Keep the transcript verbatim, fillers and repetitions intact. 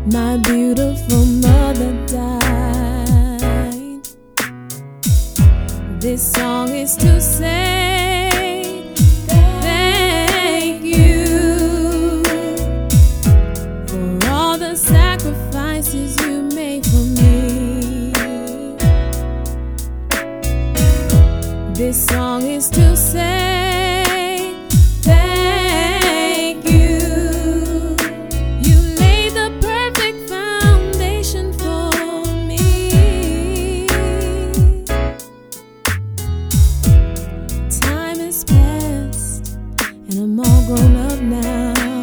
My beautiful mother died. This song is to say thank you for all the sacrifices you made for me. This song is to say thank you. You laid the perfect foundation for me. Time has passed and I'm all grown up now.